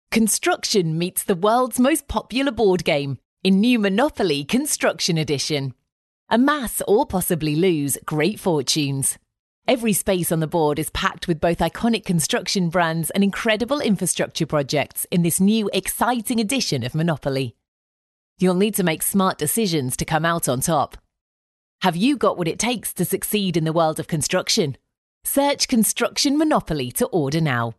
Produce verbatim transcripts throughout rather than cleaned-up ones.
Construction meets the world's most popular board game in new Monopoly Construction Edition. Amass or possibly lose great fortunes. Every space on the board is packed with both iconic construction brands and incredible infrastructure projects in this new exciting edition of Monopoly. You'll need to make smart decisions to come out on top. Have you got what it takes to succeed in the world of construction? Search Construction Monopoly to order now.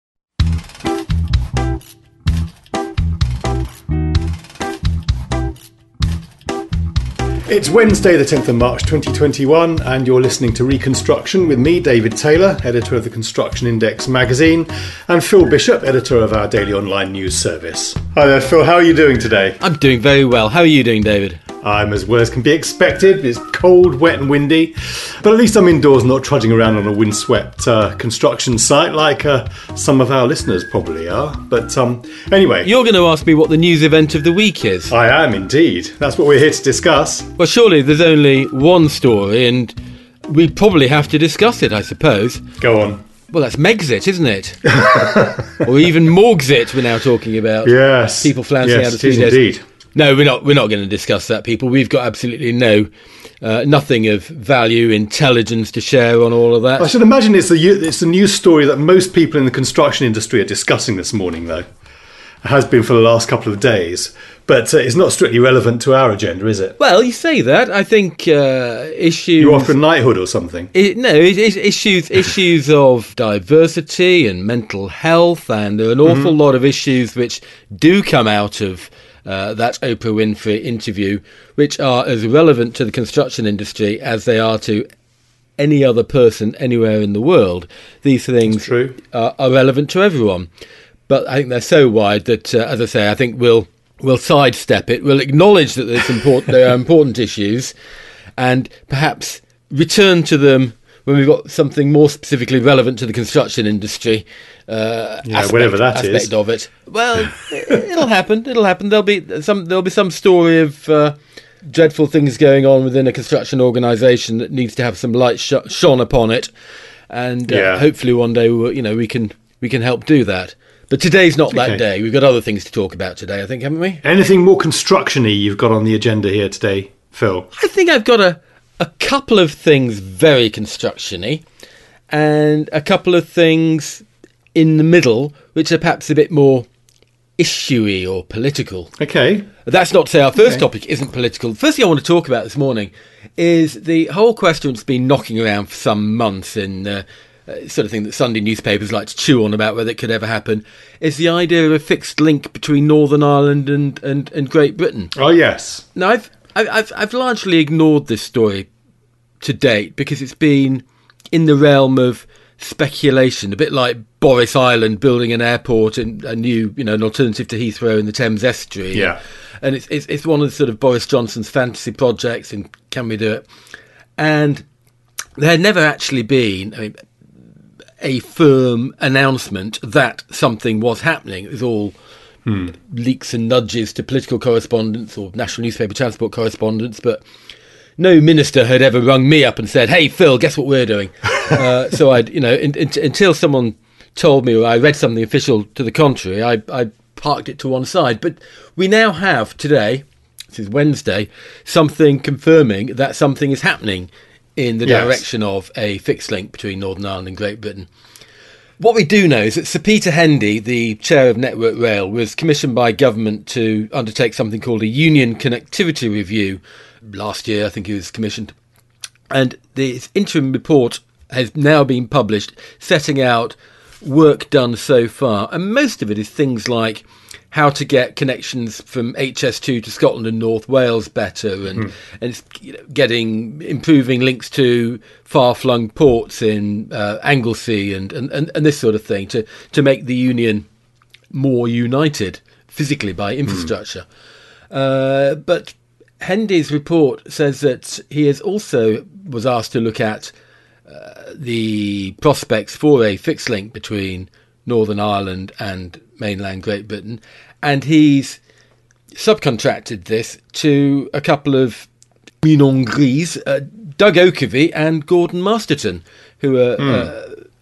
It's Wednesday the tenth of March twenty twenty-one and you're listening to Reconstruction with me, David Taylor, editor of the Construction Index magazine, and Phil Bishop, editor of our daily online news service. Hi there Phil, how are you doing today? I'm doing very well. How are you doing, David? I'm as well as can be expected. It's cold, wet and windy, but at least I'm indoors, not trudging around on a windswept uh, construction site like uh, some of our listeners probably are. But um, anyway... You're going to ask me what the news event of the week is. I am indeed. That's what we're here to discuss. Well, surely there's only one story and we probably have to discuss it, I suppose. Go on. Well, that's Megxit, isn't it? Or even Morgxit we're now talking about. Yes. People flouncing yes, out of it is studios. indeed. No, we're not. We're not going to discuss that, people. We've got absolutely no, uh, nothing of value, intelligence to share on all of that. I should imagine it's the it's the news story that most people in the construction industry are discussing this morning, though. It has been for the last couple of days, but uh, it's not strictly relevant to our agenda, is it? Well, you say that. I think uh, issues. You're after knighthood or something. It, no, it, it, issues issues of diversity and mental health, and there are an awful mm-hmm. lot of issues which do come out of. Uh, that Oprah Winfrey interview, which are as relevant to the construction industry as they are to any other person anywhere in the world. These things true. Are, are relevant to everyone. But I think they're so wide that, uh, as I say, I think we'll we'll sidestep it. We'll acknowledge that there's important, there are important issues and perhaps return to them when we've got something more specifically relevant to the construction industry, uh, yeah, aspect, whatever that aspect is. of it. Well, it'll happen. It'll happen. There'll be some. There'll be some story of uh, dreadful things going on within a construction organisation that needs to have some light sh- shone upon it, and uh, yeah. hopefully one day, we'll, you know, we can we can help do that. But today's not okay. that day. We've got other things to talk about today, I think, haven't we? Anything more construction-y you've got on the agenda here today, Phil? I think I've got a. A couple of things very construction-y and a couple of things in the middle which are perhaps a bit more issue-y or political. Okay. That's not to say our first okay. topic isn't political. The first thing I want to talk about this morning is the whole question that's been knocking around for some months in uh, uh, sort of thing that Sunday newspapers like to chew on about whether it could ever happen, is the idea of a fixed link between Northern Ireland and, and, and Great Britain. Oh, yes. Now, I've I've I've largely ignored this story to date because it's been in the realm of speculation, a bit like Boris Island building an airport and a new, you know, an alternative to Heathrow in the Thames estuary. Yeah, and it's it's, it's one of the sort of Boris Johnson's fantasy projects. And can we do it? And there had never actually been I mean, a firm announcement that something was happening. It was all. Hmm. leaks and nudges to political correspondents or national newspaper transport correspondents, but no minister had ever rung me up and said, "Hey Phil, guess what we're doing?" uh, so I, you know, in, in, until someone told me or I read something official to the contrary, I, I parked it to one side. But we now have today, this is Wednesday, something confirming that something is happening in the yes. direction of a fixed link between Northern Ireland and Great Britain. What we do know is that Sir Peter Hendy, the chair of Network Rail, was commissioned by government to undertake something called a Union Connectivity Review. Last year, I think he was commissioned. And the interim report has now been published, setting out work done so far. And most of it is things like how to get connections from H S two to Scotland and North Wales better, and, mm. and it's, you know, getting improving links to far-flung ports in uh, Anglesey and, and, and, and this sort of thing to, to make the Union more united physically by infrastructure. Mm. Uh, but Hendy's report says that he has also was asked to look at uh, the prospects for a fixed link between Northern Ireland and mainland Great Britain, and he's subcontracted this to a couple of Minongris, uh, Doug Oakervey and Gordon Masterton, who are mm. uh,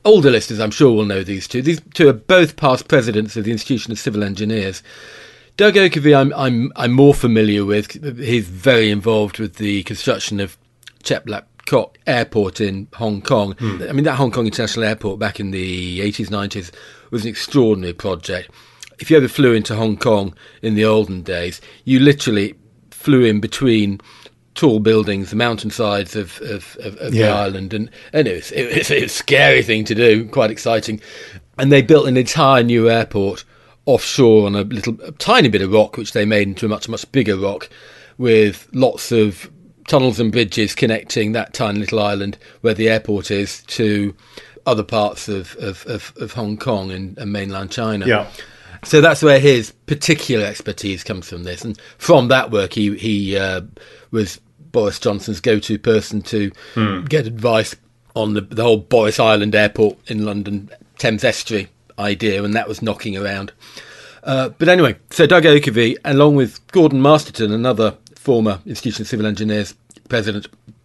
older listeners, I'm sure, will know these two. These two are both past presidents of the Institution of Civil Engineers. Doug Oakervee, I'm I'm I'm more familiar with. He's very involved with the construction of Chek Lap Kok Airport in Hong Kong. Mm. I mean, that Hong Kong International Airport back in the eighties, nineties was an extraordinary project. If you ever flew into Hong Kong in the olden days, you literally flew in between tall buildings, the mountainsides of, of, of, of yeah. the island, and, and it, was, it, was, it was a scary thing to do, quite exciting. And they built an entire new airport offshore on a little a tiny bit of rock, which they made into a much, much bigger rock, with lots of tunnels and bridges connecting that tiny little island where the airport is to other parts of, of, of, of Hong Kong and, and mainland China. Yeah. So that's where his particular expertise comes from this. And from that work, he, he uh, was Boris Johnson's go-to person to mm. get advice on the, the whole Boris Island Airport in London, Thames Estuary idea, and that was knocking around. Uh, but anyway, so Doug Oakervee, along with Gordon Masterton, another former Institution of Civil Engineers president,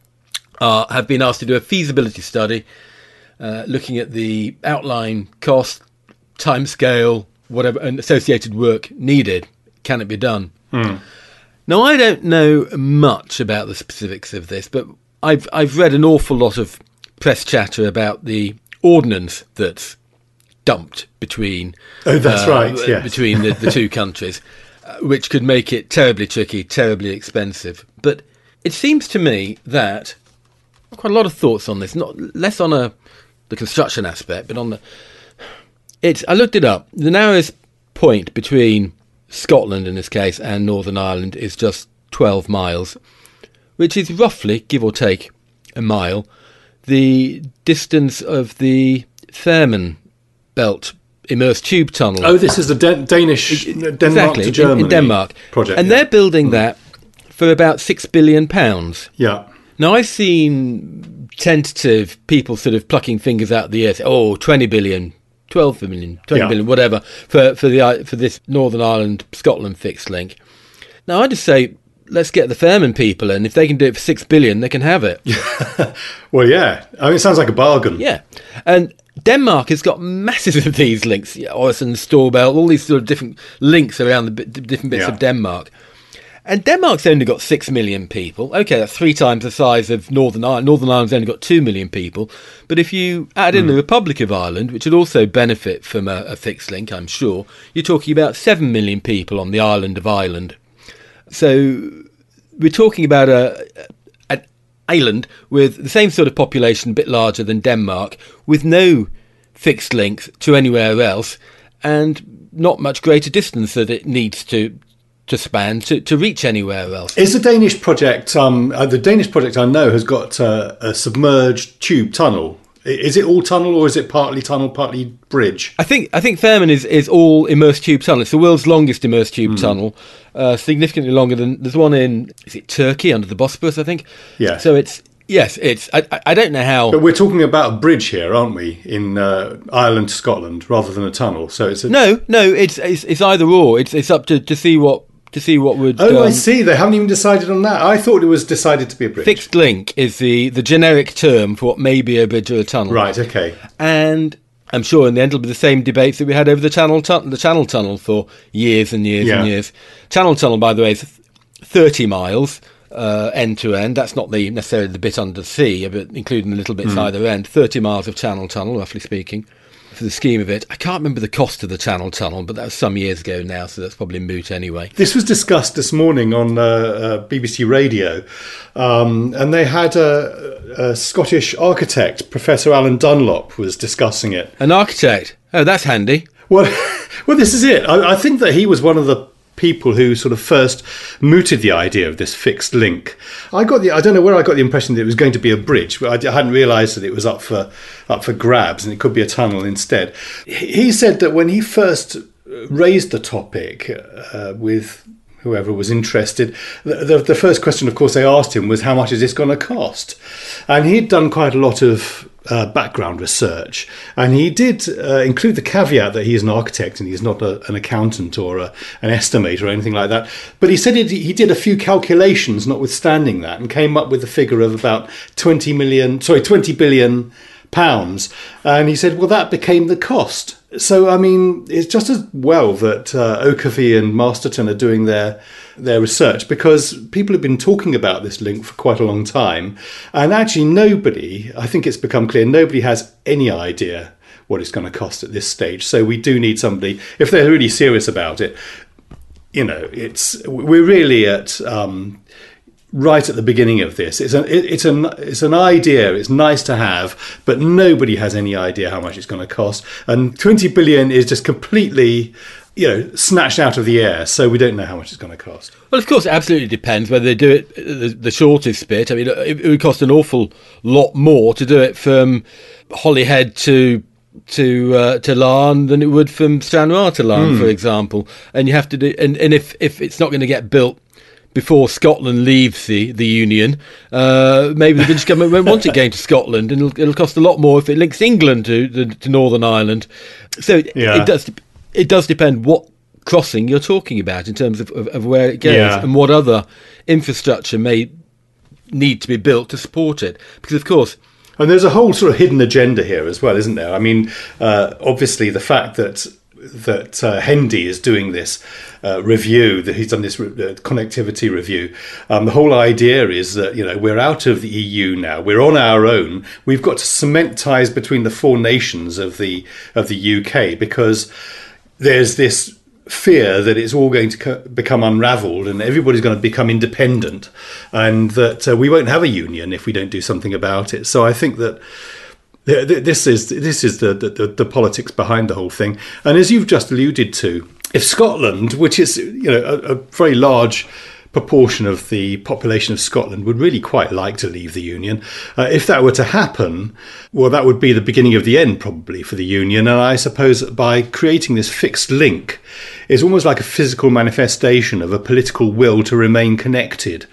uh, have been asked to do a feasibility study uh, looking at the outline cost, timescale, whatever, and associated work needed. Can it be done? Mm. Now, I don't know much about the specifics of this, but I've I've read an awful lot of press chatter about the ordnance that's dumped between oh, that's uh, right, yes. between the, the two countries, uh, which could make it terribly tricky, terribly expensive. But it seems to me that quite a lot of thoughts on this, not less on a the construction aspect, but on the It's. I looked it up. The narrowest point between Scotland, in this case, and Northern Ireland is just twelve miles, which is roughly, give or take, a mile, the distance of the Fehmarn Belt immersed tube tunnel. Oh, this is the Dan- Danish, it, Denmark exactly, to Germany in, in Denmark project. And yeah. they're building mm. that for about six billion pounds. Yeah. Now, I've seen tentative people sort of plucking fingers out of the air, say, oh, twenty billion, twelve billion, twenty yeah. billion, whatever, for for the for this Northern Ireland Scotland fixed link. Now, I just say, let's get the Fehmarn people in. If they can do it for six billion, they can have it. Well, yeah. I mean, it sounds like a bargain. Yeah, and Denmark has got masses of these links, yeah, Øresund, Storebælt, all these sort of different links around the different bits yeah. of Denmark. And Denmark's only got six million people. Okay, that's three times the size of Northern Ireland. Northern Ireland's only got two million people. But if you add in mm. the Republic of Ireland, which would also benefit from a, a fixed link, I'm sure, you're talking about seven million people on the island of Ireland. So we're talking about a, an island with the same sort of population, a bit larger than Denmark, with no fixed links to anywhere else, and not much greater distance that it needs to to span to, to reach anywhere else. Is the Danish project, um, uh, the Danish project I know has got uh, a submerged tube tunnel. Is it all tunnel or is it partly tunnel, partly bridge? I think I think Fehmarn is, is all immersed tube tunnel. It's the world's longest immersed tube mm. tunnel, uh, significantly longer than, there's one in, is it Turkey, under the Bosporus, I think? Yeah. So it's, yes, it's, I, I don't know how... But we're talking about a bridge here, aren't we, in uh, Ireland to Scotland, rather than a tunnel. So it's a... No, no, it's, it's it's either or. It's it's up to, to see what... To see what would. Oh, um, I see. They haven't even decided on that. I thought it was decided to be a bridge. Fixed link is the, the generic term for what may be a bridge or a tunnel. Right. Okay. And I'm sure in the end it'll be the same debates that we had over the Channel tu- the Channel Tunnel for years and years yeah. and years. Channel Tunnel, by the way, is thirty miles uh, end to end. That's not the necessarily the bit under the sea, but including the little bits mm. either end. Thirty miles of Channel Tunnel, roughly speaking. For the scheme of it, I can't remember the cost of the Channel Tunnel, but that was some years ago now, so that's probably moot anyway. This was discussed this morning on uh, uh, B B C Radio, um, and they had a, a Scottish architect, Professor Alan Dunlop, was discussing it. An architect? Oh, that's handy. Well, well, this is it. I, I think that he was one of the people who sort of first mooted the idea of this fixed link. I got the I don't know where I got the impression that it was going to be a bridge, but I, I hadn't realised that it was up for up for grabs and it could be a tunnel instead. He said that when he first raised the topic uh, with whoever was interested, the, the, the first question, of course, they asked him was, how much is this going to cost? And he'd done quite a lot of Uh, background research, and he did uh, include the caveat that he is an architect and he's not a, an accountant or a, an estimator or anything like that. But he said it, he did a few calculations, notwithstanding that, and came up with a figure of about twenty million, sorry, twenty billion pounds. And he said, well, that became the cost. So, I mean, it's just as well that uh, Okafor and Masterton are doing their their research, because people have been talking about this link for quite a long time. And actually nobody, I think it's become clear, nobody has any idea what it's going to cost at this stage. So we do need somebody, if they're really serious about it, you know, it's we're really at um, right at the beginning of this. It's an it's an it's an idea. It's nice to have, but nobody has any idea how much it's going to cost. And twenty billion is just completely, you know, snatched out of the air. So we don't know how much it's going to cost. Well, of course, it absolutely depends whether they do it the, the shortest bit. I mean, it, it would cost an awful lot more to do it from Holyhead to. to uh, to Larne than it would from Stranraer to Larne, mm. for example. And you have to do, and, and if, if it's not going to get built before Scotland leaves the, the Union, uh, maybe the British government won't want it going to Scotland, and it'll, it'll cost a lot more if it links England to, to, to Northern Ireland. So yeah. it does it does depend what crossing you're talking about in terms of, of, of where it goes yeah. and what other infrastructure may need to be built to support it. Because, of course, and there's a whole sort of hidden agenda here as well, isn't there? I mean, uh, obviously the fact that that uh, Hendy is doing this uh, review, that he's done this re- uh, connectivity review. Um, the whole idea is that, you know, we're out of the E U now. We're on our own. We've got to cement ties between the four nations of the of the U K, because there's this fear that it's all going to co- become unravelled and everybody's going to become independent, and that uh, we won't have a union if we don't do something about it. So I think that th- th- this is this is the, the, the politics behind the whole thing. And as you've just alluded to, if Scotland, which is, you know, a, a very large proportion of the population of Scotland would really quite like to leave the Union. Uh, if that were to happen, well, that would be the beginning of the end probably for the Union. And I suppose by creating this fixed link, it's almost like a physical manifestation of a political will to remain connected.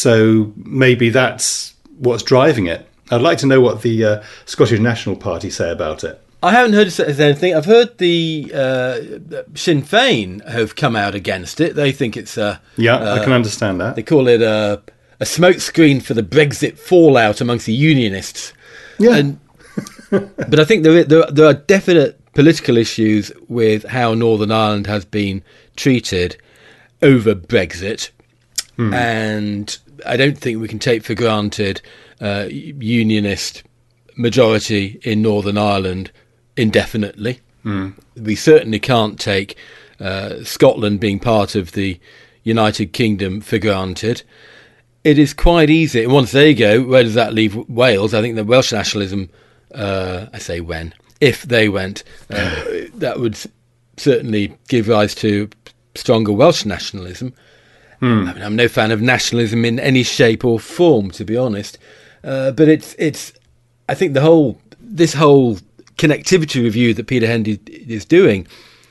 So maybe that's what's driving it. I'd like to know what the uh, Scottish National Party say about it. I haven't heard of anything. I've heard the uh, Sinn Féin have come out against it. They think it's a... Yeah, uh, I can understand that. They call it a, a smokescreen for the Brexit fallout amongst the Unionists. Yeah. And, but I think there, there, there are definite political issues with how Northern Ireland has been treated over Brexit. Hmm. And I don't think we can take for granted uh, Unionist majority in Northern Ireland indefinitely. Mm. We certainly can't take uh, Scotland being part of the United Kingdom for granted. It is quite easy. Once they go, where does that leave Wales? I think that Welsh nationalism, uh, I say when, if they went, uh, that would certainly give rise to stronger Welsh nationalism. Mm. I mean, I'm no fan of nationalism in any shape or form, to be honest. Uh, but it's it's. I think the whole this whole connectivity review that Peter Hendy is doing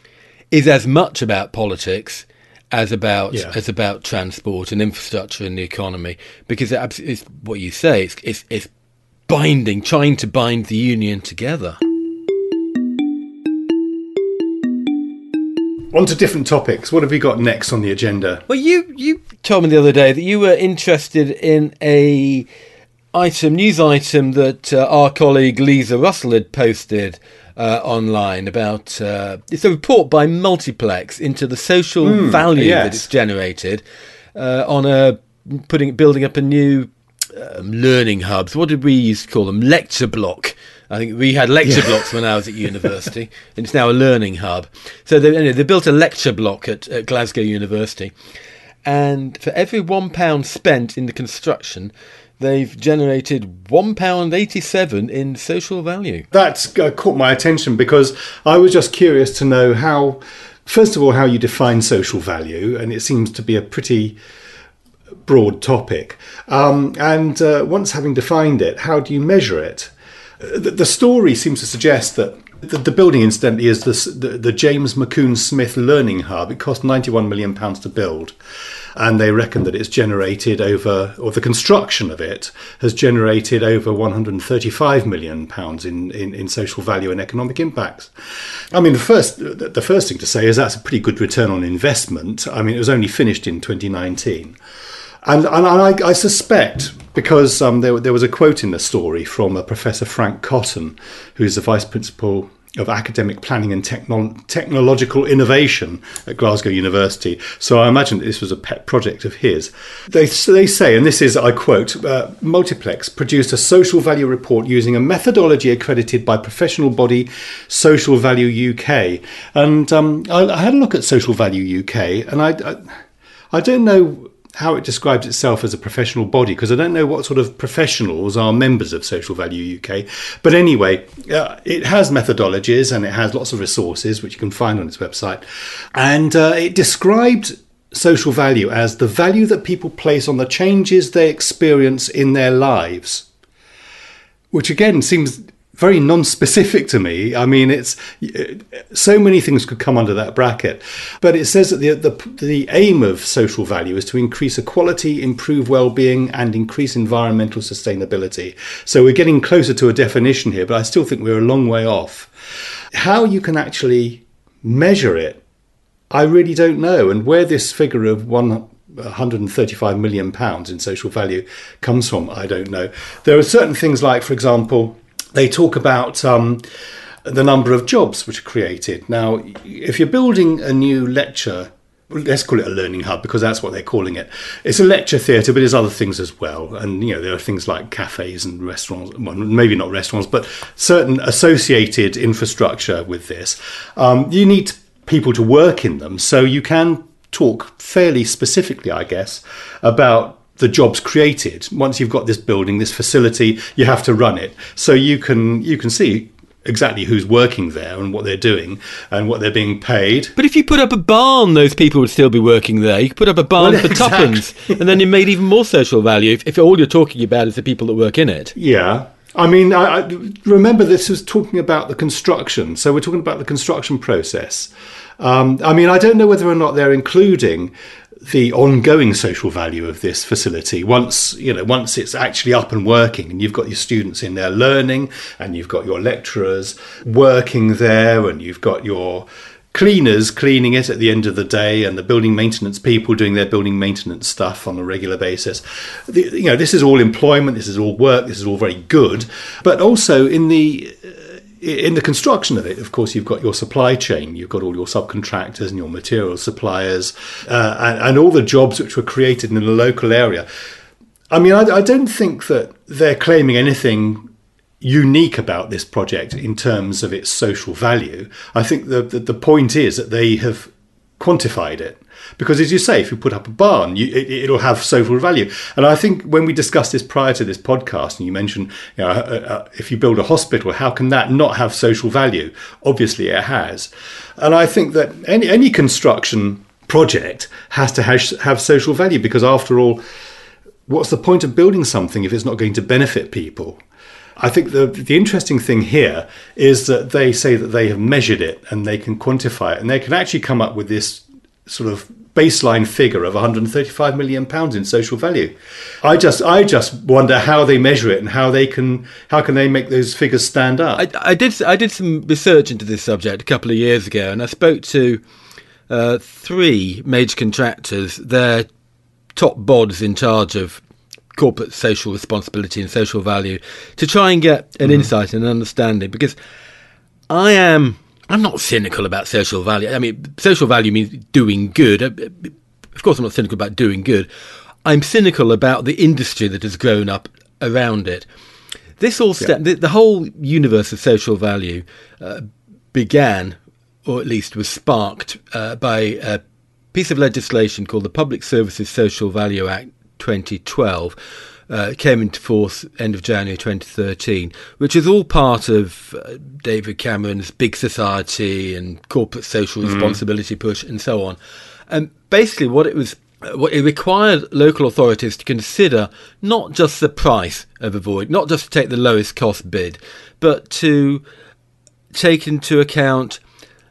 is as much about politics as about yeah. as about transport and infrastructure and the economy, because it, it's what you say. It's, it's it's binding, trying to bind the union together. On to different topics. What have we got next on the agenda? Well, you you told me the other day that you were interested in a item, news item that uh, our colleague Lisa Russell had posted uh, online about. Uh, it's a report by Multiplex into the social mm, value yes. that it's generated uh, on a putting building up a new um, learning hubs. What did we used to call them? Lecture block. I think we had lecture yeah. blocks when I was at university, and it's now a learning hub. So they, anyway, they built a lecture block at, at Glasgow University, and for every one pound spent in the construction, they've generated one pound eighty-seven in social value. That's uh, caught my attention, because I was just curious to know how, first of all, how you define social value, and it seems to be a pretty broad topic. Um, and uh, once having defined it, how do you measure it? The, the story seems to suggest that the, the building, incidentally, is this, the, the James McCoon Smith Learning Hub. It cost ninety-one million pounds to build. And they reckon that it's generated over, or the construction of it has generated over one hundred thirty-five million pounds in, in, in social value and economic impacts. I mean, the first the first thing to say is that's a pretty good return on investment. I mean, it was only finished in twenty nineteen. And, and I, I suspect, because um, there, there was a quote in the story from a Professor Frank Cotton, who's the Vice Principal of Academic Planning and Techno- Technological Innovation at Glasgow University. So I imagine that this was a pet project of his. They, they say, and this is, I quote, uh, Multiplex produced a social value report using a methodology accredited by professional body Social Value U K. And um, I, I had a look at Social Value U K, and I, I, I don't know how it describes itself as a professional body, because I don't know what sort of professionals are members of Social Value U K. But anyway, uh, it has methodologies and it has lots of resources, which you can find on its website. And uh, it described social value as the value that people place on the changes they experience in their lives, which again seems very non-specific to me. I mean, it's so many things could come under that bracket. But it says that the, the the aim of social value is to increase equality, improve well-being, and increase environmental sustainability. So we're getting closer to a definition here, but I still think we're a long way off. How you can actually measure it, I really don't know. And where this figure of one hundred thirty-five million pounds in social value comes from, I don't know. There are certain things like, for example, they talk about um, the number of jobs which are created. Now, if you're building a new lecture, let's call it a learning hub because that's what they're calling it. It's a lecture theatre, but there's other things as well. And, you know, there are things like cafes and restaurants, well, maybe not restaurants, but certain associated infrastructure with this. Um, you need people to work in them. So you can talk fairly specifically, I guess, about the jobs created. Once you've got this building, this facility, you have to run it. So you can you can see exactly who's working there and what they're doing and what they're being paid. But if you put up a barn, those people would still be working there. You could put up a barn well, for exactly. tuppence, and then you made even more social value if, if all you're talking about is the people that work in it. Yeah. I mean, I, I remember this was talking about the construction. So we're talking about the construction process. Um, I mean, I don't know whether or not they're including the ongoing social value of this facility once you know once it's actually up and working and you've got your students in there learning and you've got your lecturers working there and you've got your cleaners cleaning it at the end of the day and the building maintenance people doing their building maintenance stuff on a regular basis. The, you know this is all employment, this is all work, this is all very good, but also in the In the construction of it, of course, you've got your supply chain, you've got all your subcontractors and your material suppliers uh, and, and all the jobs which were created in the local area. I mean, I, I don't think that they're claiming anything unique about this project in terms of its social value. I think the, the, the point is that they have quantified it. Because as you say, if you put up a barn, you, it, it'll have social value. And I think when we discussed this prior to this podcast, and you mentioned, you know, uh, uh, if you build a hospital, how can that not have social value? Obviously, it has. And I think that any, any construction project has to have, have social value because, after all, what's the point of building something if it's not going to benefit people? I think the the interesting thing here is that they say that they have measured it and they can quantify it and they can actually come up with this sort of baseline figure of one hundred thirty-five million pounds in social value. I just I just wonder how they measure it and how they can how can they make those figures stand up. I, I did I did some research into this subject a couple of years ago, and I spoke to uh, three major contractors, their top bods in charge of corporate social responsibility and social value, to try and get an mm-hmm. insight and an understanding, because I am. I'm not cynical about social value. I mean, social value means doing good. Of course, I'm not cynical about doing good. I'm cynical about the industry that has grown up around it. This all st- yeah. the, the whole universe of social value uh, began, or at least was sparked, uh, by a piece of legislation called the Public Services Social Value Act twenty twelve. Uh, came into force end of January twenty thirteen, which is all part of uh, David Cameron's Big Society and corporate social mm. responsibility push and so on. And basically what it was, uh, what it required local authorities to consider not just the price of a void, not just to take the lowest cost bid, but to take into account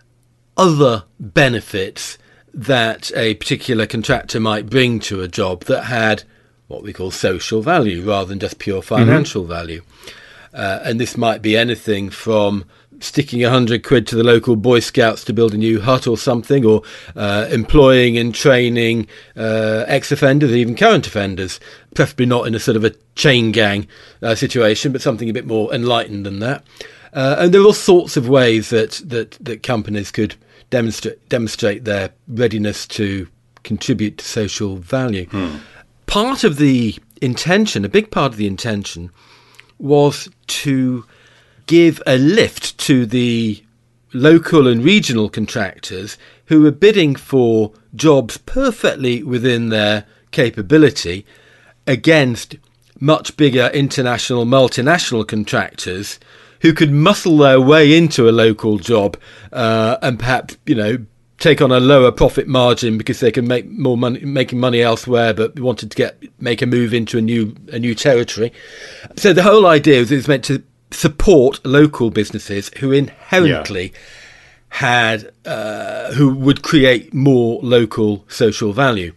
other benefits that a particular contractor might bring to a job that had what we call social value rather than just pure financial mm-hmm. value. Uh, and this might be anything from sticking a hundred quid to the local Boy Scouts to build a new hut or something, or uh, employing and training uh, ex-offenders, even current offenders, preferably not in a sort of a chain gang uh, situation, but something a bit more enlightened than that. Uh, and there are all sorts of ways that, that, that companies could demonstrate demonstrate their readiness to contribute to social value. Hmm. Part of the intention, a big part of the intention, was to give a lift to the local and regional contractors who were bidding for jobs perfectly within their capability against much bigger international, multinational contractors who could muscle their way into a local job uh, and perhaps, you know, take on a lower profit margin because they can make more money, making money elsewhere, but wanted to get make a move into a new a new territory. So the whole idea is it's meant to support local businesses who inherently yeah. had uh, who would create more local social value.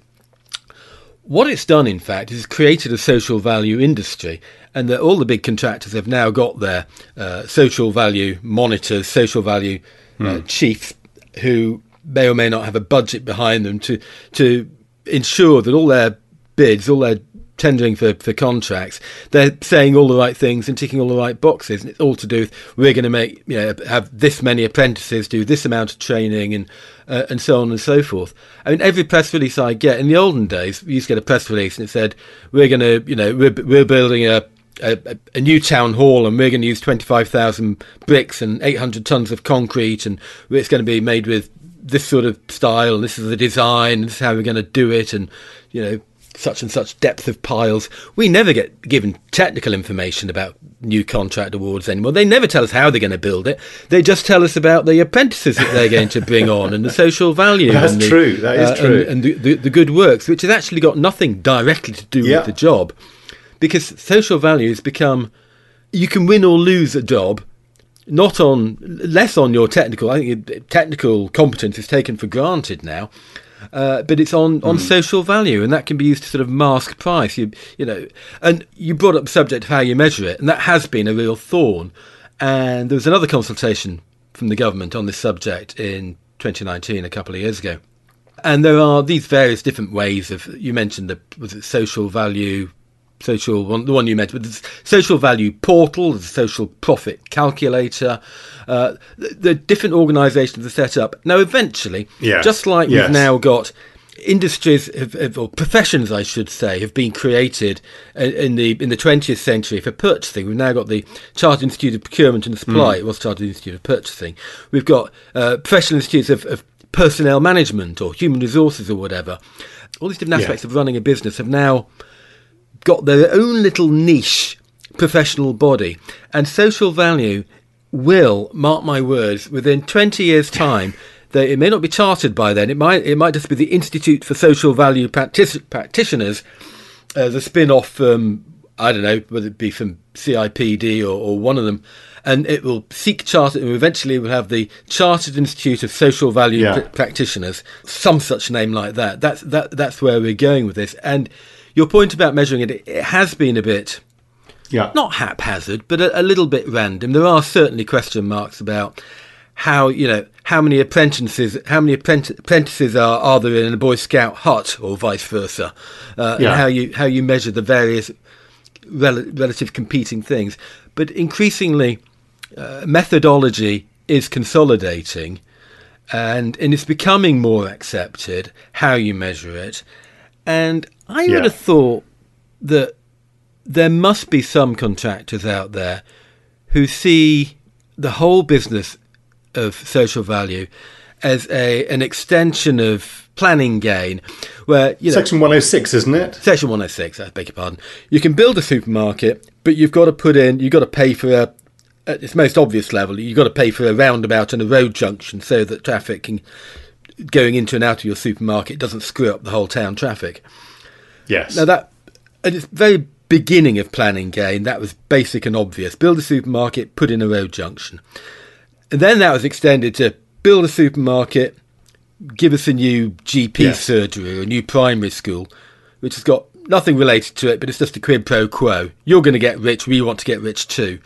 What it's done, in fact, is created a social value industry, and that all the big contractors have now got their uh, social value monitors, social value uh, mm. chiefs, who may or may not have a budget behind them to to ensure that all their bids, all their tendering for, for contracts, they're saying all the right things and ticking all the right boxes. And it's all to do with, we're going to make, you know, have this many apprentices, do this amount of training, and uh, and so on and so forth. I mean, every press release I get, in the olden days, we used to get a press release and it said, we're going to, you know, we're, we're building a, a, a new town hall and we're going to use twenty-five thousand bricks and eight hundred tons of concrete, and it's going to be made with this sort of style, and this is the design, this is how we're going to do it, and, you know, such and such depth of piles. We never get given technical information about new contract awards anymore. They never tell us how they're going to build it. They just tell us about the apprentices that they're going to bring on and the social value. That's and the, true. That is uh, true. And, and the, the, the good works, which has actually got nothing directly to do yeah. with the job, because social value has become, you can win or lose a job, not on, less on your technical. I think technical competence is taken for granted now. Uh, but it's on, on mm. social value, and that can be used to sort of mask price. You you know, and you brought up the subject of how you measure it, and that has been a real thorn. And there was another consultation from the government on this subject in twenty nineteen, a couple of years ago. And there are these various different ways of, you mentioned the was it social value, social one, the one you mentioned, the social value portal, the social profit calculator. Uh, the, the different organisations are set up. Now, eventually, yeah. just like yes. we've now got industries, have, have, or professions, I should say, have been created in the in the twentieth century for purchasing. We've now got the Chartered Institute of Procurement and Supply. Mm. It was Chartered Institute of Purchasing. We've got uh, professional institutes of, of personnel management or human resources or whatever. All these different aspects yeah. of running a business have now got their own little niche professional body, and social value will, mark my words, within twenty years' time, they, it may not be chartered by then, it might it might just be the Institute for Social Value Practic- Practitioners, uh, the spin-off from, I don't know, whether it be from C I P D or, or one of them, and it will seek charter, and eventually we'll have the Chartered Institute of Social Value yeah. Pr- Practitioners, some such name like that. That's that that's where we're going with this. And your point about measuring it, it has been a bit... Yeah. Not haphazard, but a, a little bit random. There are certainly question marks about how, you know, how many apprentices, how many apprentices, apprentices are, are there in a Boy Scout hut, or vice versa, uh, yeah. and how you how you measure the various rel- relative competing things. But increasingly, uh, methodology is consolidating, and and it's becoming more accepted how you measure it. And I yeah. would have thought that there must be some contractors out there who see the whole business of social value as a an extension of planning gain, where, you know, Section one oh six, isn't it? Section one oh six, I beg your pardon. You can build a supermarket, but you've got to put in, you've got to pay for a, at its most obvious level, you've got to pay for a roundabout and a road junction so that traffic can, going into and out of your supermarket doesn't screw up the whole town traffic. Yes. Now that, at its very beginning of planning gain, that was basic and obvious. Build a supermarket, put in a road junction. And then that was extended to build a supermarket, give us a new G P yes. surgery or a new primary school, which has got nothing related to it, but it's just a quid pro quo. You're going to get rich, we want to get rich too.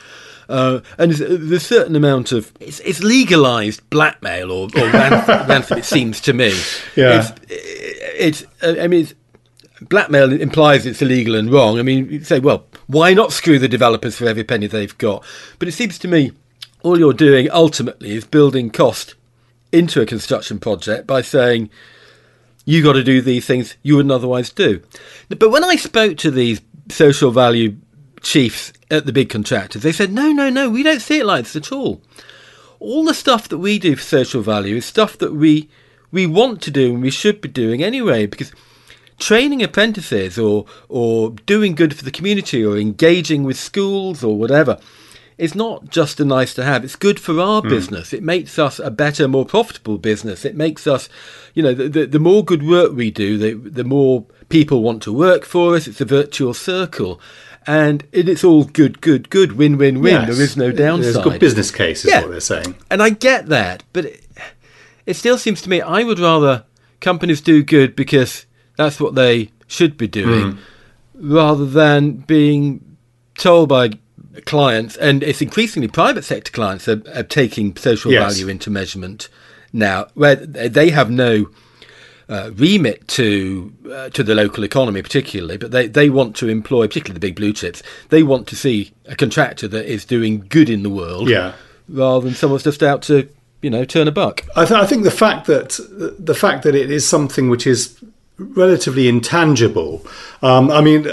Uh, and there's, there's a certain amount of it's, it's legalised blackmail or, or ransom, ransom. It seems to me. Yeah. It's, it's I mean, it's, blackmail implies it's illegal and wrong. I mean, you say, well, why not screw the developers for every penny they've got? But it seems to me all you're doing ultimately is building cost into a construction project by saying you got to do these things you wouldn't otherwise do. But when I spoke to these social value chiefs at the big contractors, they said, no, no, no, we don't see it like this at all. All the stuff that we do for social value is stuff that we we want to do and we should be doing anyway, because training apprentices or or doing good for the community or engaging with schools or whatever is not just a nice to have. It's good for our mm. business. It makes us a better, more profitable business. It makes us, you know, the, the, the more good work we do, the, the more people want to work for us. It's a virtuous circle. And it, it's all good, good, good, win, win, win. Yes. There is no downside. There's a good business case is yeah. what they're saying. And I get that. But it, it still seems to me I would rather companies do good because that's what they should be doing mm. rather than being told by clients, and it's increasingly private sector clients are, are taking social yes. value into measurement now, where they have no uh, remit to uh, to the local economy particularly, but they, they want to employ, particularly the big blue chips, they want to see a contractor that is doing good in the world yeah. rather than someone's just out to, you know, turn a buck. I, th- I think the fact that the fact that it is something which is relatively intangible. Um, I mean,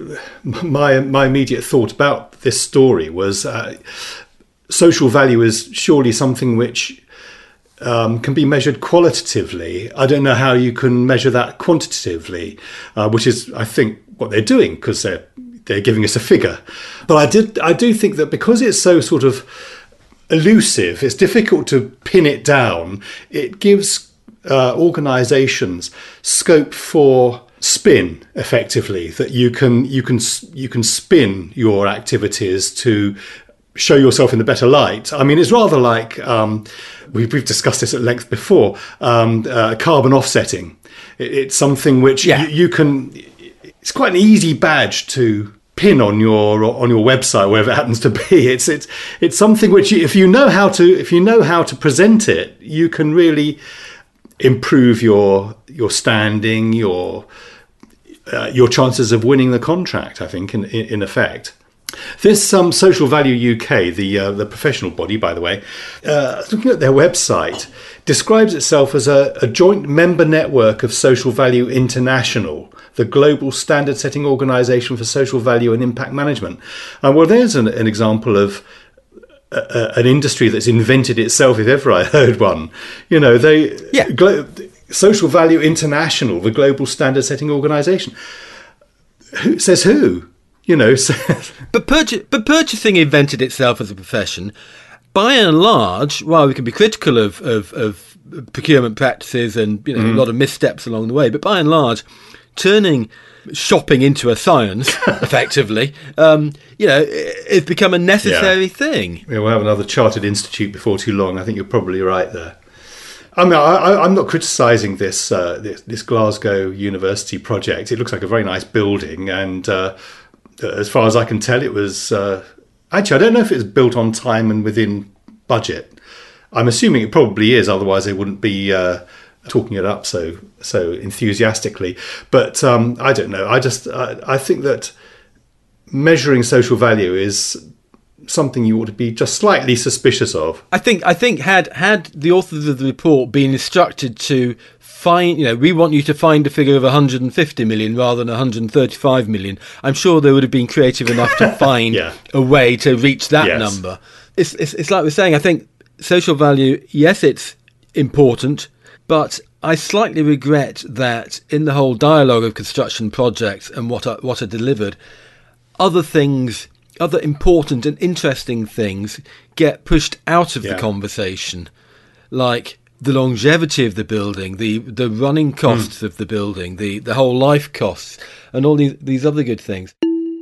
my my immediate thought about this story was uh, social value is surely something which um, can be measured qualitatively. I don't know how you can measure that quantitatively, uh, which is, I think, what they're doing because they're they're giving us a figure. But I did I do think that because it's so sort of elusive, it's difficult to pin it down. It gives Uh, organisations scope for spin effectively, that you can you can you can spin your activities to show yourself in the better light. I mean, it's rather like um, we've, we've discussed this at length before. Um, uh, carbon offsetting. It, it's something which yeah. you, you can. It's quite an easy badge to pin on your on your website, wherever it happens to be. It's it's it's something which, you, if you know how to if you know how to present it, you can really improve your your standing, your uh, your chances of winning the contract. I think, in in, in effect, this um, Social Value U K, the uh, the professional body, by the way, uh, looking at their website, describes itself as a, a joint member network of Social Value International, the global standard-setting organisation for social value and impact management. Uh, well, there's an, an example of A, an industry that's invented itself, if ever I heard one. You know, they yeah. Glo- Social Value International, the global standard setting organisation. Who says who? You know, but, purchase, but purchasing invented itself as a profession. By and large, while we can be critical of, of, of procurement practices and, you know, mm. a lot of missteps along the way, but by and large, turning shopping into a science, effectively, um, you know, it's become a necessary yeah. thing. Yeah, we'll have another chartered institute before too long. I think you're probably right there. I mean, I, I'm not criticising this, uh, this this Glasgow University project. It looks like a very nice building, and uh, as far as I can tell, it was uh, actually, I don't know if it was built on time and within budget. I'm assuming it probably is, otherwise they wouldn't be uh, talking it up so so enthusiastically. But um, I don't know. I just I, I think that measuring social value is something you ought to be just slightly suspicious of. I think I think had had the authors of the report been instructed to find, you know, we want you to find a figure of one hundred fifty million rather than one hundred thirty-five million, I'm sure they would have been creative enough to find yeah. a way to reach that yes. number. It's, it's it's like we're saying, I think social value, yes, it's important, but I slightly regret that in the whole dialogue of construction projects and what are, what are delivered, other things, other important and interesting things get pushed out of yeah. the conversation, like the longevity of the building, the the running costs mm. of the building, the, the whole life costs, and all these, these other good things.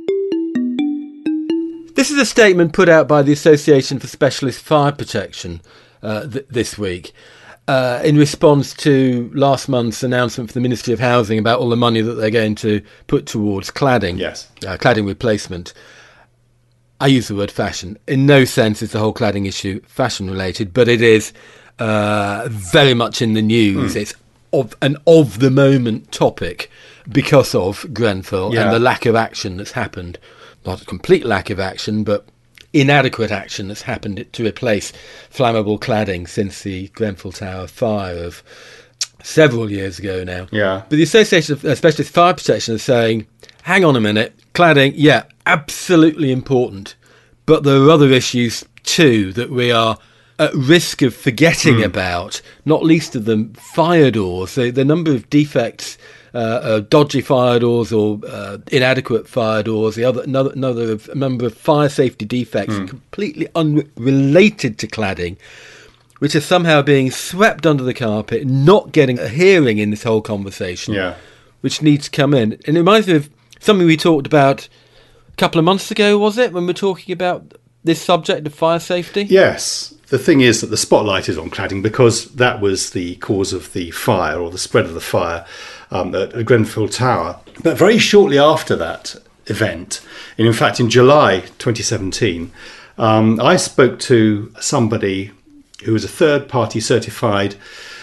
This is a statement put out by the Association for Specialist Fire Protection uh, th- this week. Uh, in response to last month's announcement from the Ministry of Housing about all the money that they're going to put towards cladding, yes, uh, cladding replacement. I use the word fashion. In no sense is the whole cladding issue fashion related, but it is uh, very much in the news. Mm. It's of an of the moment topic because of Grenfell yeah. and the lack of action that's happened. Not a complete lack of action, but inadequate action that's happened to replace flammable cladding since the Grenfell Tower fire of several years ago now. Yeah. But the Association of Specialist Fire Protection is saying, hang on a minute, cladding, yeah, absolutely important. But there are other issues too that we are at risk of forgetting mm. about, not least of them fire doors. The, the number of defects, uh, uh, dodgy fire doors or uh, inadequate fire doors, the other another, another of, number of fire safety defects mm. completely unrelated to cladding, which are somehow being swept under the carpet, not getting a hearing in this whole conversation, yeah. which needs to come in. And it reminds me of something we talked about a couple of months ago, was it, when we were talking about this subject of fire safety? Yes. The thing is that the spotlight is on cladding because that was the cause of the fire or the spread of the fire um, at Grenfell Tower. But very shortly after that event, and in fact in July twenty seventeen, um, I spoke to somebody who was a third-party certified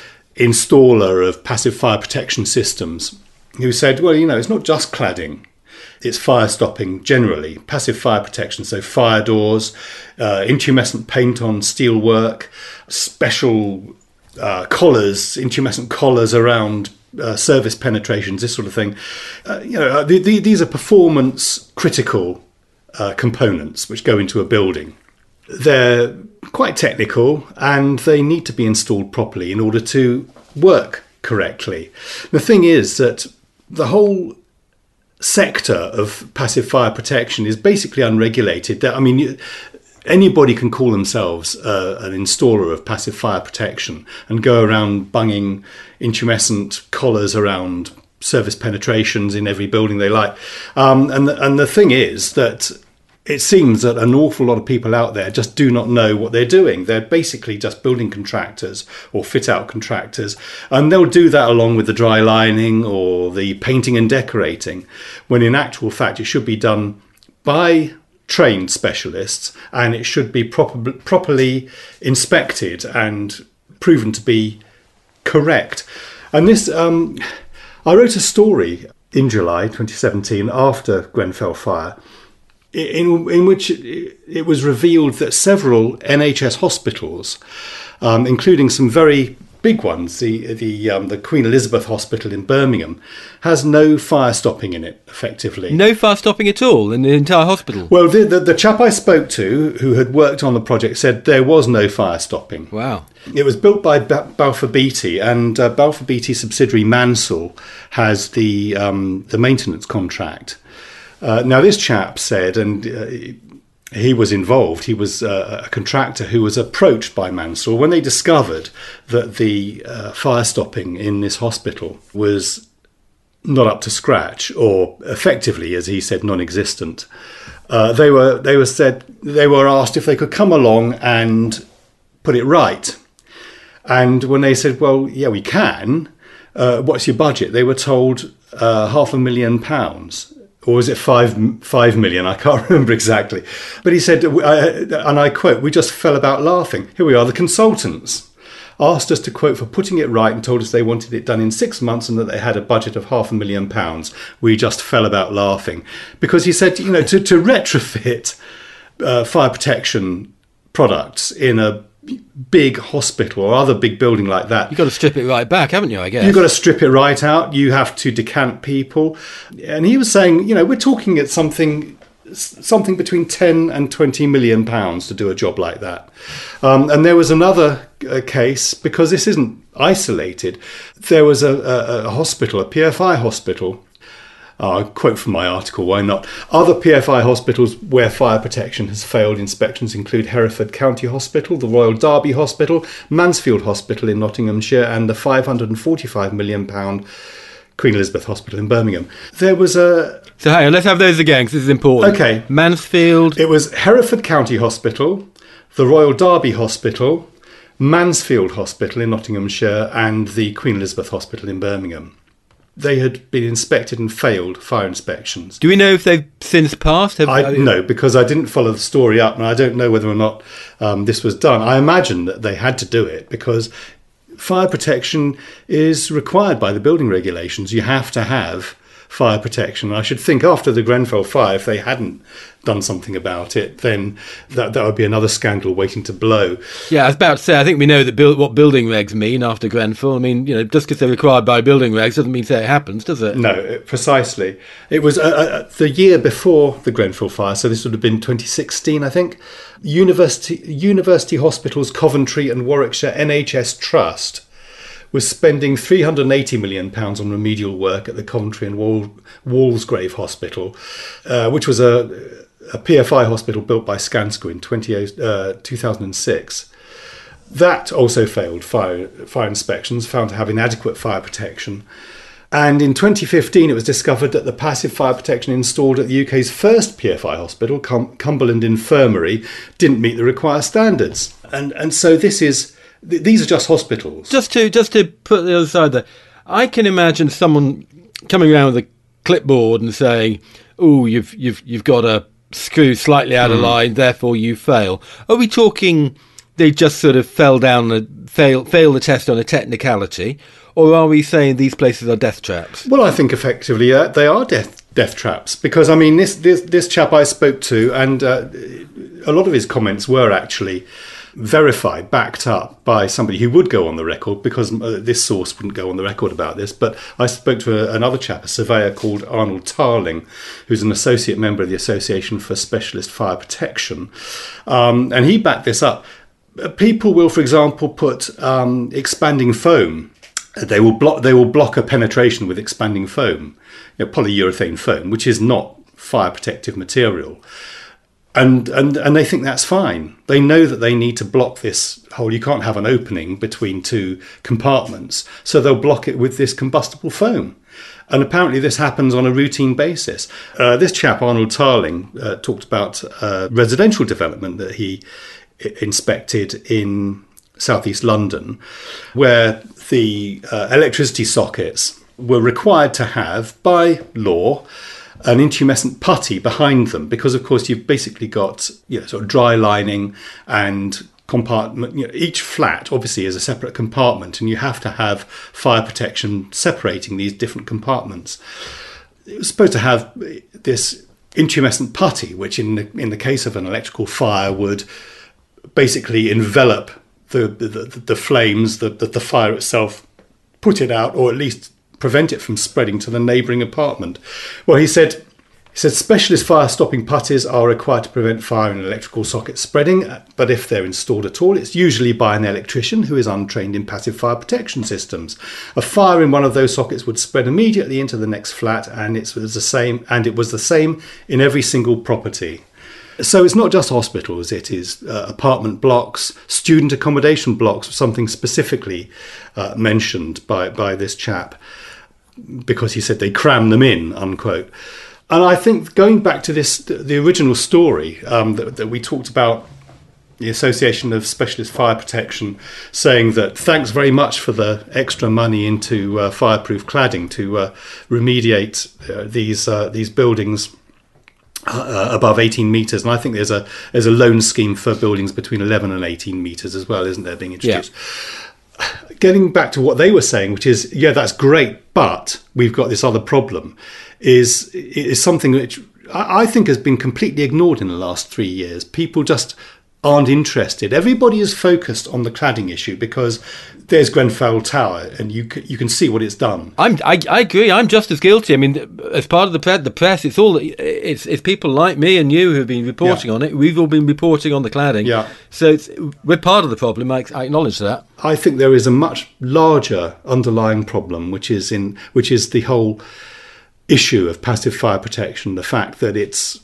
installer of passive fire protection systems, who said, well, you know, it's not just cladding. It's fire stopping generally, passive fire protection, so fire doors, uh, intumescent paint on steel work, special uh, collars, intumescent collars around uh, service penetrations, this sort of thing. Uh, you know, the, the, these are performance critical uh, components which go into a building. They're quite technical and they need to be installed properly in order to work correctly. The thing is that the whole sector of passive fire protection is basically unregulated. I mean, anybody can call themselves uh, an installer of passive fire protection and go around bunging intumescent collars around service penetrations in every building they like. Um, and, the, and the thing is that it seems that an awful lot of people out there just do not know what they're doing. They're basically just building contractors or fit-out contractors, and they'll do that along with the dry lining or the painting and decorating, when in actual fact it should be done by trained specialists and it should be proper, properly inspected and proven to be correct. And this, um, I wrote a story in July twenty seventeen after Grenfell fire, In, in which it was revealed that several N H S hospitals, um, including some very big ones, the the um, the Queen Elizabeth Hospital in Birmingham, has no fire stopping in it, effectively. No fire stopping at all in the entire hospital? Well, the, the, the chap I spoke to, who had worked on the project, said there was no fire stopping. Wow. It was built by ba- Balfour Beatty, and uh, Balfour Beatty subsidiary Mansell has the um, the maintenance contract. Uh, now, this chap said, and uh, he was involved, he was uh, a contractor who was approached by Mansell when they discovered that the uh, fire stopping in this hospital was not up to scratch, or effectively, as he said, non-existent. Uh, they were they were said they were asked if they could come along and put it right. And when they said, well, yeah, we can, uh, what's your budget? They were told uh, half a million pounds. Or was it five five million? I can't remember exactly. But he said, and I quote, "We just fell about laughing. Here we are, the consultants asked us to quote for putting it right and told us they wanted it done in six months and that they had a budget of half a million pounds. We just fell about laughing." Because he said, you know, to, to retrofit uh, fire protection products in a big hospital or other big building like that, you've got to strip it right back, haven't you, I guess? You've got to strip it right out. You have to decant people. And he was saying, you know, we're talking at something something between ten and twenty million pounds to do a job like that. Um, and there was another uh, case, because this isn't isolated. There was a, a, a hospital, a P F I hospital. I'll quote from my article, why not? Other P F I hospitals where fire protection has failed inspections include Hereford County Hospital, the Royal Derby Hospital, Mansfield Hospital in Nottinghamshire, and the five hundred forty-five million pounds Queen Elizabeth Hospital in Birmingham. There was a... So hang on, let's have those again, because this is important. Okay. Mansfield... It was Hereford County Hospital, the Royal Derby Hospital, Mansfield Hospital in Nottinghamshire, and the Queen Elizabeth Hospital in Birmingham. they had been inspected and failed fire inspections. Do we know if they've since passed? Have, I no, because I didn't follow the story up, and I don't know whether or not um, this was done. I imagine that they had to do it because fire protection is required by the building regulations. You have to have fire protection. I should think after the Grenfell fire, if they hadn't done something about it, then that that would be another scandal waiting to blow. Yeah, I was about to say, I think we know that build, what building regs mean after Grenfell. I mean, you know, just because they're required by building regs doesn't mean that it happens, does it? No, precisely. It was uh, uh, the year before the Grenfell fire, so this would have been twenty sixteen, I think. University University Hospitals Coventry and Warwickshire N H S Trust was spending three hundred eighty million pounds on remedial work at the Coventry and Wal- Walsgrave Hospital, uh, which was a, a P F I hospital built by Skanska in two thousand six. That also failed fire, fire inspections, found to have inadequate fire protection. And in twenty fifteen, it was discovered that the passive fire protection installed at the U K's first P F I hospital, Cum- Cumberland Infirmary, didn't meet the required standards. And and so this is... These are just hospitals. Just to just to put the other side there, I can imagine someone coming around with a clipboard and saying, "Oh, you've you've you've got a screw slightly out mm. of line, therefore you fail." Are we talking they just sort of fell down, a, fail fail the test on a technicality, or are we saying these places are death traps? Well, I think effectively uh, they are death death traps because I mean this this this chap I spoke to, and uh, a lot of his comments were actually verified, backed up by somebody who would go on the record, because uh, this source wouldn't go on the record about this. But I spoke to a, another chap, a surveyor called Arnold Tarling, who's an associate member of the Association for Specialist Fire Protection. Um, and he backed this up. People will, for example, put um, expanding foam. They will block. They will block a penetration with expanding foam, you know, polyurethane foam, which is not fire protective material. And, and and they think that's fine. They know that they need to block this hole. You can't have an opening between two compartments. So they'll block it with this combustible foam. And apparently this happens on a routine basis. Uh, this chap, Arnold Tarling, uh, talked about uh, residential development that he inspected in southeast London, where the uh, electricity sockets were required to have, by law, an intumescent putty behind them, because of course you've basically got, you know, sort of dry lining and compartment. You know, each flat obviously is a separate compartment, and you have to have fire protection separating these different compartments. It was supposed to have this intumescent putty, which in the, in the case of an electrical fire would basically envelop the the, the, the flames, the, the the fire itself, put it out, or at least prevent it from spreading to the neighbouring apartment. Well, he said, he said specialist fire-stopping putties are required to prevent fire in electrical sockets spreading, but if they're installed at all, it's usually by an electrician who is untrained in passive fire protection systems. A fire in one of those sockets would spread immediately into the next flat, and it was the same. And it was the same in every single property. So it's not just hospitals, it is uh, apartment blocks, student accommodation blocks, something specifically uh, mentioned by, by this chap, because he said they cram them in, unquote. And I think going back to this, the original story um, that, that we talked about, the Association of Specialist Fire Protection saying that thanks very much for the extra money into uh, fireproof cladding to uh, remediate uh, these uh, these buildings Uh, above eighteen metres, and I think there's a there's a loan scheme for buildings between eleven and eighteen metres as well, isn't there, being introduced? Yeah. Getting back to what they were saying, which is, yeah, that's great, but we've got this other problem, is is something which I think has been completely ignored in the last three years. People just aren't interested. Everybody is focused on the cladding issue because there's Grenfell Tower, and you can, you can see what it's done. I'm, I, I agree. I'm just as guilty. I mean, as part of the press, the press, it's all it's it's people like me and you who've been reporting yeah. on it. We've all been reporting on the cladding. Yeah. So it's, we're part of the problem. I, I acknowledge that. I think there is a much larger underlying problem, which is in which is the whole issue of passive fire protection. The fact that it's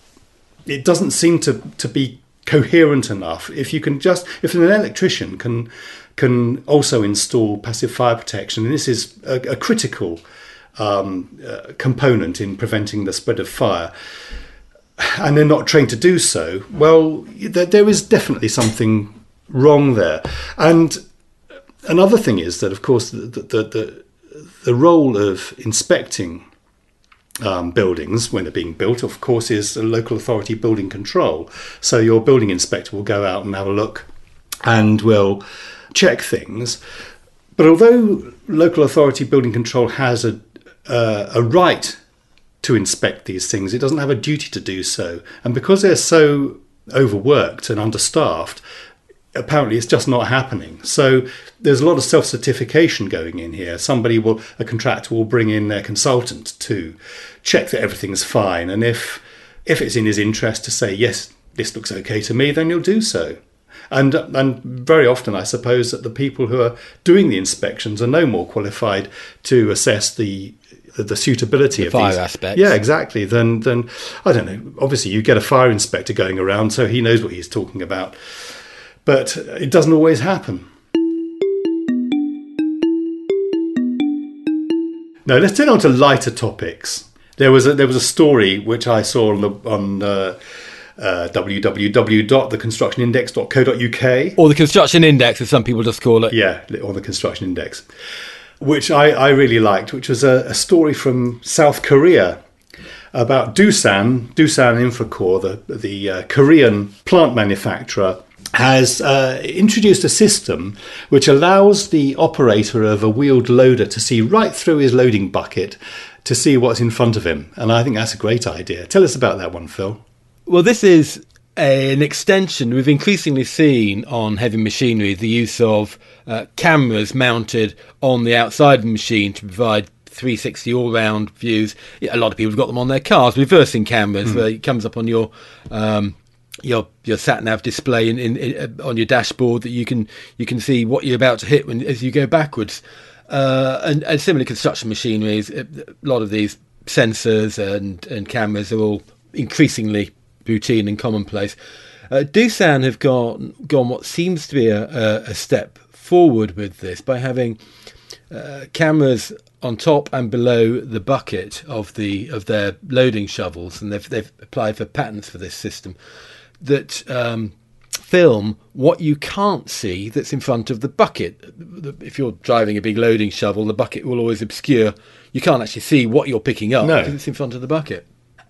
it doesn't seem to to be coherent enough. If you can just, if an electrician can can also install passive fire protection, and this is a, a critical um, uh, component in preventing the spread of fire, and they're not trained to do so, well, there, there is definitely something wrong there. And another thing is that, of course, the, the, the the role of inspecting um, buildings when they're being built, of course, is a local authority building control. So your building inspector will go out and have a look and will check things. But although local authority building control has a uh, a right to inspect these things, it doesn't have a duty to do so. And because they're so overworked and understaffed, apparently it's just not happening. So there's a lot of self-certification going in here. Somebody will, a contractor will bring in their consultant to check that everything's fine. And if if it's in his interest to say, yes, this looks okay to me, then he'll do so. And and very often, I suppose, that the people who are doing the inspections are no more qualified to assess the the, the suitability the of fire these aspects. Yeah, exactly. Then then I don't know. Obviously, you get a fire inspector going around, so he knows what he's talking about. But it doesn't always happen. Now let's turn on to lighter topics. There was a, there was a story which I saw on the on. Uh, Uh, w w w dot the construction index dot co dot u k, or the Construction Index, as some people just call it. Yeah, or the Construction Index, which I, I really liked, which was a, a story from South Korea about Doosan, Doosan Infracore, the, the uh, Korean plant manufacturer, has uh, introduced a system which allows the operator of a wheeled loader to see right through his loading bucket to see what's in front of him. And I think that's a great idea. Tell us about that one, Phil. Well, this is a, an extension. We've increasingly seen on heavy machinery the use of uh, cameras mounted on the outside of the machine to provide three sixty all-round views. A lot of people have got them on their cars, reversing cameras, mm. where it comes up on your um, your your sat-nav display in, in, in, on your dashboard that you can you can see what you're about to hit when as you go backwards. Uh, and, and similar construction machineries, a lot of these sensors and, and cameras are all increasingly routine and commonplace. Uh, Doosan have gone gone what seems to be a, a, a step forward with this by having uh, cameras on top and below the bucket of the of their loading shovels, and they've they've applied for patents for this system that um, film what you can't see that's in front of the bucket. If you're driving a big loading shovel, the bucket will always obscure. You can't actually see what you're picking up no. because it's in front of the bucket,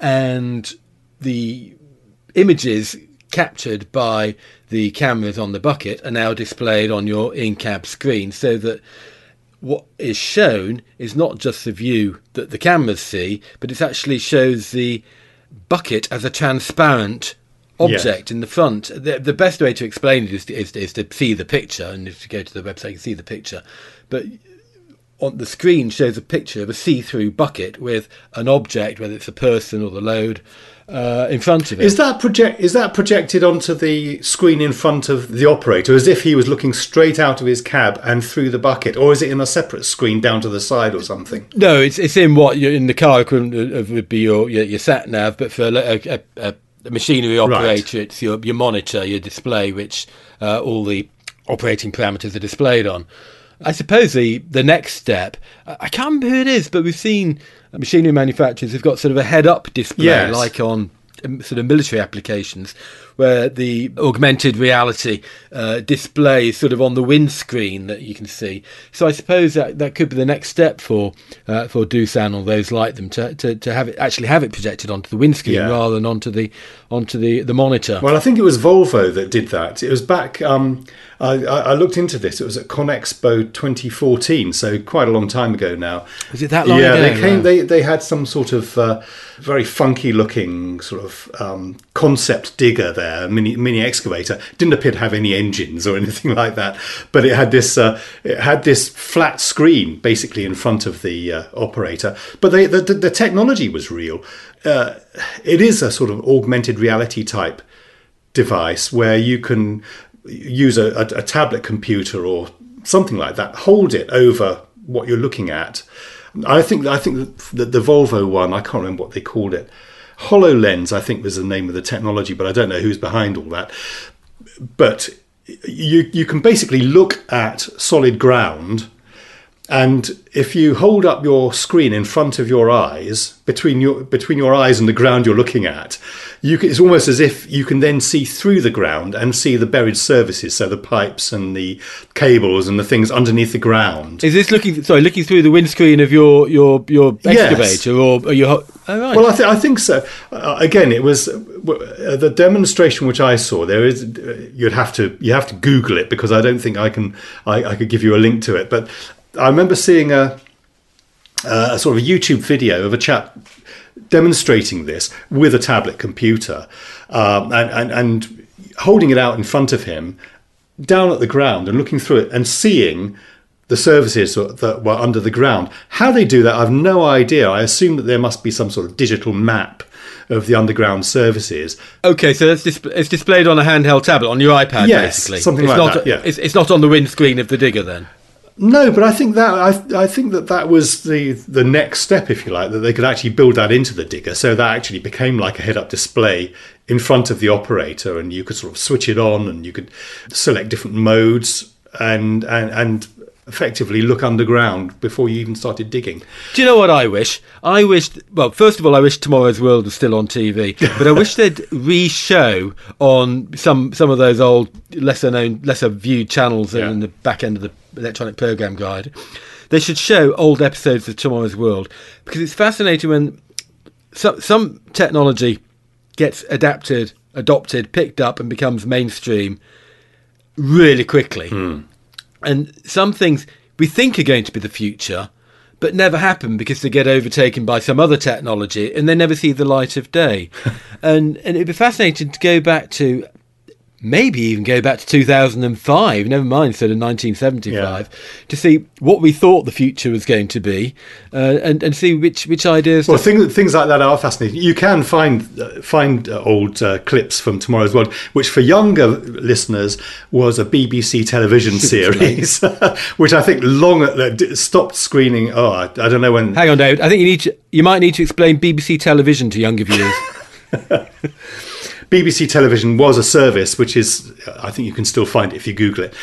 and the images captured by the cameras on the bucket are now displayed on your in-cab screen, so that what is shown is not just the view that the cameras see, but it actually shows the bucket as a transparent object yes. in the front. The, the best way to explain it is to, is, is to see the picture, and if you go to the website you can see the picture, but on the screen shows a picture of a see-through bucket with an object, whether it's a person or the load, Uh, in front of it. Is that project? Is that projected onto the screen in front of the operator, as if he was looking straight out of his cab and through the bucket, or is it in a separate screen down to the side or something? No, it's it's in what you're in the car equivalent of would be your your, your sat nav, but for a, a, a, a machinery operator, right. it's your your monitor, your display, which uh, all the operating parameters are displayed on. I suppose the, the next step, I can't remember who it is, but we've seen machinery manufacturers who've got sort of a head-up display, yes. like on um, sort of military applications, where the augmented reality uh, display is sort of on the windscreen that you can see. So I suppose that, that could be the next step for uh, for Doosan or those like them to, to, to have it actually have it projected onto the windscreen yeah. rather than onto the onto the, the monitor. Well, I think it was Volvo that did that. It was back. Um, I, I looked into this. It was at ConExpo twenty fourteen, so quite a long time ago now. Was it that long yeah, ago? Yeah, they came. Wow. They they had some sort of uh, very funky looking sort of um, concept digger there, a mini mini excavator. Didn't appear to have any engines or anything like that, but it had this uh, it had this flat screen basically in front of the uh, operator. But they, the, the the technology was real. Uh, it is a sort of augmented reality type device where you can use a, a, a tablet computer or something like that, hold it over what you're looking at. I think I think that the Volvo one, I can't remember what they called it. HoloLens, I think, was the name of the technology, but I don't know who's behind all that. But you you can basically look at solid ground And if you hold up your screen in front of your eyes, between your between your eyes and the ground you're looking at, you can, it's almost as if you can then see through the ground and see the buried services, so the pipes and the cables and the things underneath the ground. Is this looking? Sorry, looking through the windscreen of your your your excavator, yes. or, or your? Oh, right. Well, I, th- I think so. Uh, again, it was uh, the demonstration which I saw. There is uh, you'd have to you have to Google it, because I don't think I can I, I could give you a link to it, but. I remember seeing a, a sort of a YouTube video of a chap demonstrating this with a tablet computer, um, and, and, and holding it out in front of him, down at the ground, and looking through it and seeing the services that were under the ground. How they do that, I've no idea. I assume that there must be some sort of digital map of the underground services. Okay, so it's, dis- it's displayed on a handheld tablet on your iPad, yes, basically. something it's like not, that. Yeah, it's, it's not on the windscreen of the digger then. No, but I think that I, I think that that was the the next step, if you like, that they could actually build that into the digger, so that actually became like a head-up display in front of the operator, and you could sort of switch it on, and you could select different modes, and and and effectively look underground before you even started digging. Do you know what I wish? I wish, well, first of all, I wish Tomorrow's World was still on T V, but I wish they'd re-show on some some of those old, lesser known, lesser viewed channels yeah. in the back end of the electronic programme guide. They should show old episodes of Tomorrow's World, because it's fascinating when some, some technology gets adapted, adopted, picked up and becomes mainstream really quickly. Mm. And some things we think are going to be the future, but never happen because they get overtaken by some other technology and they never see the light of day. and and it'd be fascinating to go back to, maybe even go back to two thousand five, never mind sort of nineteen seventy-five, yeah. to see what we thought the future was going to be, uh, and, and see which, which ideas... Well, things, things like that are fascinating. You can find uh, find uh, old uh, clips from Tomorrow's World, which for younger listeners was a B B C television series, which I think long uh, stopped screening. Oh, I, I don't know when... Hang on, David. I think you need to, you might need to explain B B C television to younger viewers. B B C Television was a service which is, I think you can still find it if you Google it.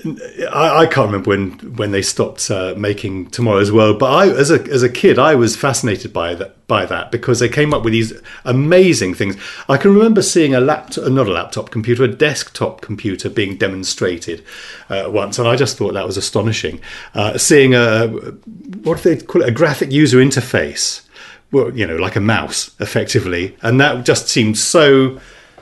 I, I can't remember when, when they stopped uh, making Tomorrow's World, but I, as a as a kid, I was fascinated by that by that because they came up with these amazing things. I can remember seeing a laptop, not a laptop computer, a desktop computer being demonstrated uh, once, and I just thought that was astonishing. Uh, seeing a what do they call it, a graphic user interface, well, you know, like a mouse, effectively, and that just seemed so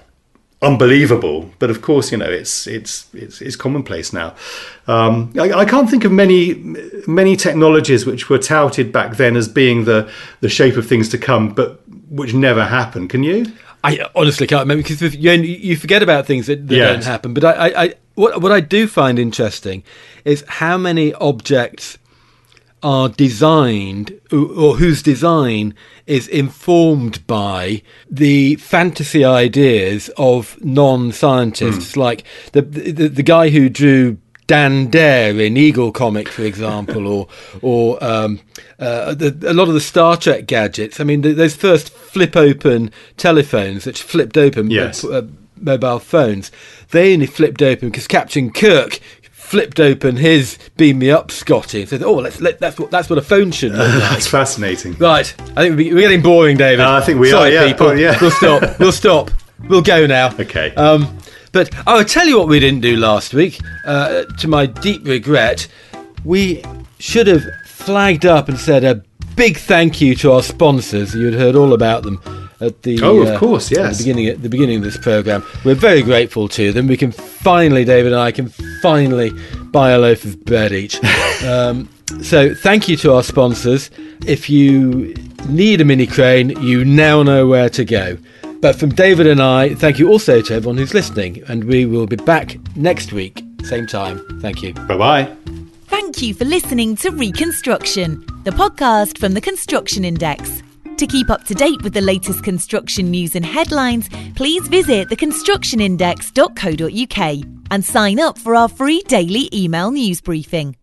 unbelievable. But of course, you know, it's it's it's, it's commonplace now. Um, I, I can't think of many many technologies which were touted back then as being the the shape of things to come, but which never happened. Can you? I honestly can't remember, because you, you forget about things that, that yes. don't happen. But I, I, I what what I do find interesting is how many objects are designed, or whose design is informed by the fantasy ideas of non-scientists, mm. like the, the the guy who drew Dan Dare in Eagle Comic, for example, or or um, uh, the, a lot of the Star Trek gadgets. I mean, the, those first flip-open telephones, which flipped open yes. uh, mobile phones, they only flipped open because Captain Kirk flipped open his "Beam Me Up, Scotty," and said, "Oh, let's let that's what that's what a phone should look like." That's fascinating. Right, I think we're getting boring, David. Uh, I think we Sorry, are. Yeah, people. oh, yeah. We'll stop. We'll stop. We'll go now. Okay. Um, but oh, I'll tell you what we didn't do last week. Uh, to my deep regret, we should have flagged up and said a big thank you to our sponsors. You'd heard all about them at the oh, of uh, course, yes. at the beginning at the beginning of this programme. We're very grateful to them. We can finally, David and I can finally buy a loaf of bread each. um, so thank you to our sponsors. If you need a mini crane, you now know where to go. But from David and I, thank you also to everyone who's listening, and we will be back next week, same time. Thank you. Bye-bye. Thank you for listening to Reconstruction, the podcast from the Construction Index. To keep up to date with the latest construction news and headlines, please visit the construction index dot co dot uk and sign up for our free daily email news briefing.